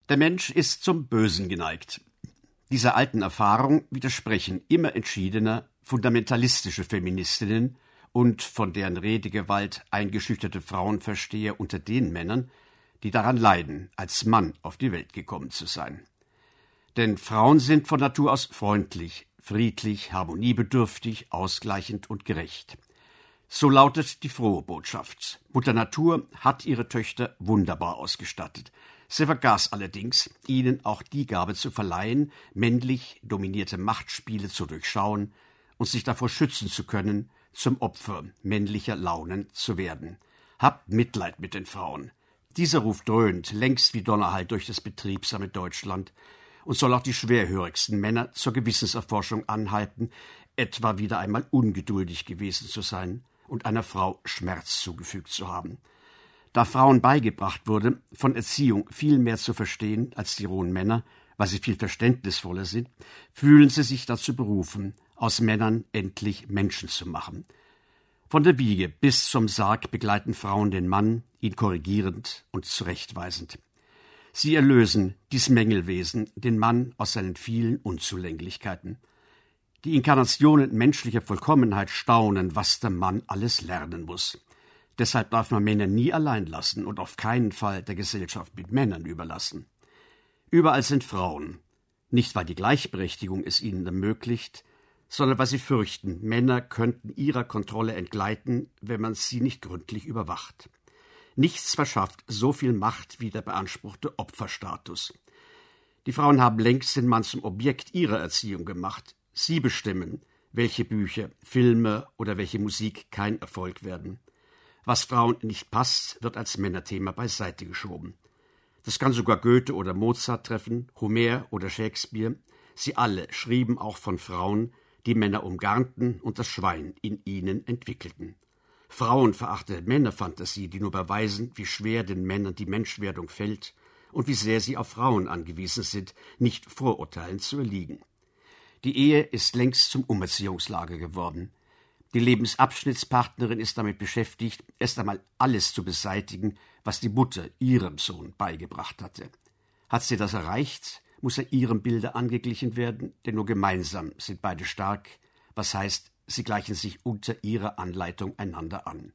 Der Mensch ist zum Bösen geneigt. Dieser alten Erfahrung widersprechen immer entschiedener fundamentalistische Feministinnen und von deren Redegewalt eingeschüchterte Frauenversteher unter den Männern, die daran leiden, als Mann auf die Welt gekommen zu sein. Denn Frauen sind von Natur aus freundlich, friedlich, harmoniebedürftig, ausgleichend und gerecht. So lautet die frohe Botschaft. Mutter Natur hat ihre Töchter wunderbar ausgestattet. Sie vergaß allerdings, ihnen auch die Gabe zu verleihen, männlich dominierte Machtspiele zu durchschauen und sich davor schützen zu können, zum Opfer männlicher Launen zu werden. Habt Mitleid mit den Frauen. Dieser Ruf dröhnt längst wie Donnerhall durch das betriebsame Deutschland und soll auch die schwerhörigsten Männer zur Gewissenserforschung anhalten, etwa wieder einmal ungeduldig gewesen zu sein und einer Frau Schmerz zugefügt zu haben. Da Frauen beigebracht wurde, von Erziehung viel mehr zu verstehen als die rohen Männer, weil sie viel verständnisvoller sind, fühlen sie sich dazu berufen, aus Männern endlich Menschen zu machen. Von der Wiege bis zum Sarg begleiten Frauen den Mann, ihn korrigierend und zurechtweisend. Sie erlösen dies Mängelwesen, den Mann aus seinen vielen Unzulänglichkeiten. Die Inkarnationen menschlicher Vollkommenheit staunen, was der Mann alles lernen muss. Deshalb darf man Männer nie allein lassen und auf keinen Fall der Gesellschaft mit Männern überlassen. Überall sind Frauen, nicht weil die Gleichberechtigung es ihnen ermöglicht, sondern weil sie fürchten, Männer könnten ihrer Kontrolle entgleiten, wenn man sie nicht gründlich überwacht. Nichts verschafft so viel Macht wie der beanspruchte Opferstatus. Die Frauen haben längst den Mann zum Objekt ihrer Erziehung gemacht. Sie bestimmen, welche Bücher, Filme oder welche Musik kein Erfolg werden. Was Frauen nicht passt, wird als Männerthema beiseite geschoben. Das kann sogar Goethe oder Mozart treffen, Homer oder Shakespeare. Sie alle schrieben auch von Frauen, die Männer umgarnten und das Schwein in ihnen entwickelten. Frauenverachtende Männerfantasie, die nur beweisen, wie schwer den Männern die Menschwerdung fällt und wie sehr sie auf Frauen angewiesen sind, nicht Vorurteilen zu erliegen. Die Ehe ist längst zum Umerziehungslager geworden. Die Lebensabschnittspartnerin ist damit beschäftigt, erst einmal alles zu beseitigen, was die Mutter ihrem Sohn beigebracht hatte. Hat sie das erreicht, muss er ihrem Bilde angeglichen werden, denn nur gemeinsam sind beide stark, was heißt, sie gleichen sich unter ihrer Anleitung einander an.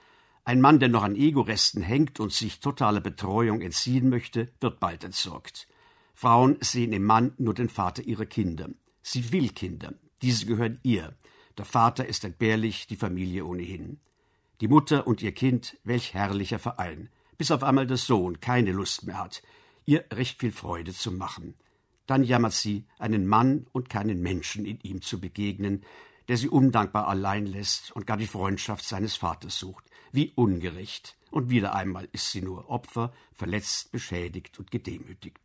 Ein Mann, der noch an Egoresten hängt und sich totaler Betreuung entziehen möchte, wird bald entsorgt. Frauen sehen im Mann nur den Vater ihrer Kinder. Sie will Kinder, diese gehören ihr. Der Vater ist entbehrlich, die Familie ohnehin. Die Mutter und ihr Kind, welch herrlicher Verein, bis auf einmal der Sohn keine Lust mehr hat, ihr recht viel Freude zu machen. Dann jammert sie, einen Mann und keinen Menschen in ihm zu begegnen, der sie undankbar allein lässt und gar die Freundschaft seines Vaters sucht. Wie ungerecht. Und wieder einmal ist sie nur Opfer, verletzt, beschädigt und gedemütigt.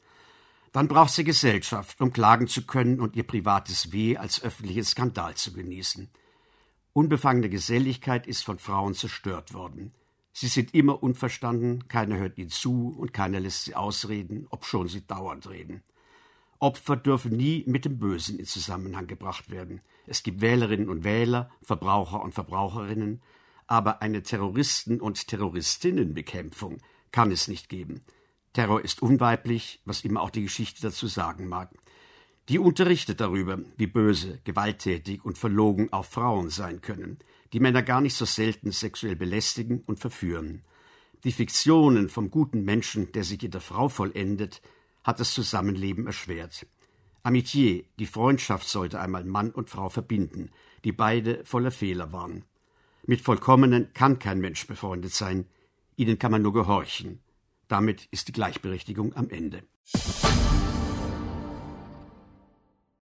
Dann braucht sie Gesellschaft, um klagen zu können und ihr privates Weh als öffentlichen Skandal zu genießen. Unbefangene Geselligkeit ist von Frauen zerstört worden. Sie sind immer unverstanden, keiner hört ihnen zu und keiner lässt sie ausreden, obschon sie dauernd reden. Opfer dürfen nie mit dem Bösen in Zusammenhang gebracht werden. Es gibt Wählerinnen und Wähler, Verbraucher und Verbraucherinnen, aber eine Terroristen- und Terroristinnenbekämpfung kann es nicht geben. Terror ist unweiblich, was immer auch die Geschichte dazu sagen mag. Die unterrichtet darüber, wie böse, gewalttätig und verlogen auch Frauen sein können, die Männer gar nicht so selten sexuell belästigen und verführen. Die Fiktionen vom guten Menschen, der sich in der Frau vollendet, hat das Zusammenleben erschwert. Amitié, die Freundschaft sollte einmal Mann und Frau verbinden, die beide voller Fehler waren. Mit Vollkommenen kann kein Mensch befreundet sein, ihnen kann man nur gehorchen. Damit ist die Gleichberechtigung am Ende.